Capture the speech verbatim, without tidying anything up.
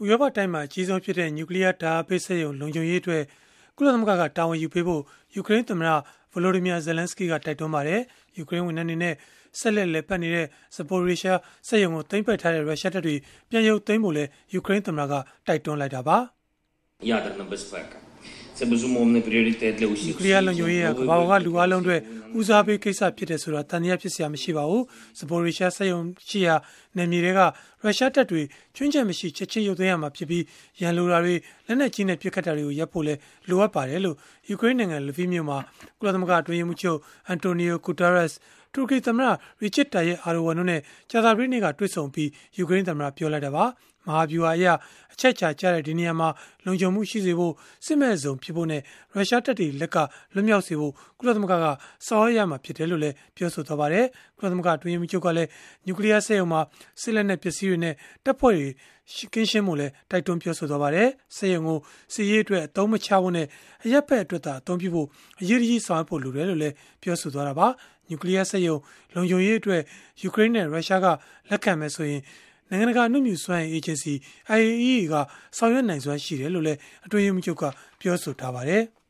ဥရောပတိုင်းမှာအကြီးဆုံးဖြစ်တဲ့နျူကလ িয়ার ဓာတ်ပေးစက်ရုံလုံခြုံရေးအတွက်ကုလသမဂ္ဂကတာဝန်ယူပေးဖို့ယူကရိန်းသမ္မတဗလိုဒီမီယာဇယ်လန်စကီကတိုက်တွန်းပါတယ်။ယူကရိန်းဝန်ထမ်းတွေနဲ့ဆက်လက်လည်ပတ်နေတဲ့ဇပိုရီရှားစက်ရုံကိုသိမ်းပိုက်ထားတဲ့ရုရှားတပ်တွေပြန်ရုပ်သိမ်းဖို့လည်းယူကရိန်းသမ္မတကတိုက်တွန်းလိုက်တာပါ။ Ядерна безпека. Це безумовний пріоритет для усіх. နျူကလ িয়ার လုံခြုံရေးကကမ္ဘာပေါ်ကလူအလုံးအတွက်ဦးစားပေးကိစ္စဖြစ်တယ်ဆိုတာတန်တရားဖြစ်စရာမရှိပါဘူး။ဇပိုရီရှားစက်ရုံရှိရာနယ်မြေတွေကရုရှားတပ်တွေချွင်းချက်မရှိချက်ချင်းရုပ်သိမ်းရမှာဖြစ်ပြီးရန်လိုတာတွေလက်နက်ကြီးနဲ့ပစ်ခတ်တာတွေကိုရပ်ဖို့လဲလိုအပ်ပါတယ်လို့ယူကရိန်းနိုင်ငံလဗီမြို့မှာကုလသမဂ္ဂအတွင်းရေးမှူးချုပ်အန်တိုနီယိုဂူတာရက်စ်တူရကီသမ္မတရီချစ်တာယက်အာရိုဝမ်တို့နဲ့ကြာသပတေးနေ့ကတွေ့ဆုံပြီးယူကရိန်းသမ္မတပြောလိုက်တာပါ။မဟာဗျူဟာအရအချက်ချာကျတဲ့ဒီနေရာမှာလုံခြုံမှုရှိစေဖို့စစ်မဲ့ဇုံဖြစ်ဖို့နဲ့ရုရှားတပ်တွေလက်ကလွတ်မြောက်စေဖို့ကုလသမဂ္ဂကဆောင်ရွက်ရမှာဖြစ်တယ်လို့လည်းပြောဆိုသွားပါတယ်။ကုလသမဂ္ဂအတွင်းရေးမှူးချုပ်ကလည်းနျူကလ িয়ার စက်ရုံမှာစစ်လက်နက်ပစ္စည်းတွေနဲ့တပ်ဖွဲ့တွေကင်းရှင်းမှုလည်းတိုက်တွန်းပြောဆိုသွားပါတယ်။စက်ရုံကိုစစ်ရေးအတွက်အသုံးမချဖို့နဲ့အရက်ဖက်အတွက်သာအသုံးပြုဖို့အရေးကြီးဆောင်ရွက်ဖို့လိုတယ်လို့လည်းပြောဆိုသွားတာပါ။နျူကလ িয়ার စက်ရုံလုံခြုံရေးအတွက်ယူကရိန်းနဲ့ရုရှားကလက်ခံမယ်ဆိုရင်နိုင်ငံတကာအမှုမြူစွမ်းအေဂျင်စီ အိုင်အေအီအေ ကဆောင်ရွက်နိုင်စွမ်းရှိတယ်လို့လည်းအတွင်းရေးမှူးချုပ်ကပြောဆိုထားပါတယ်။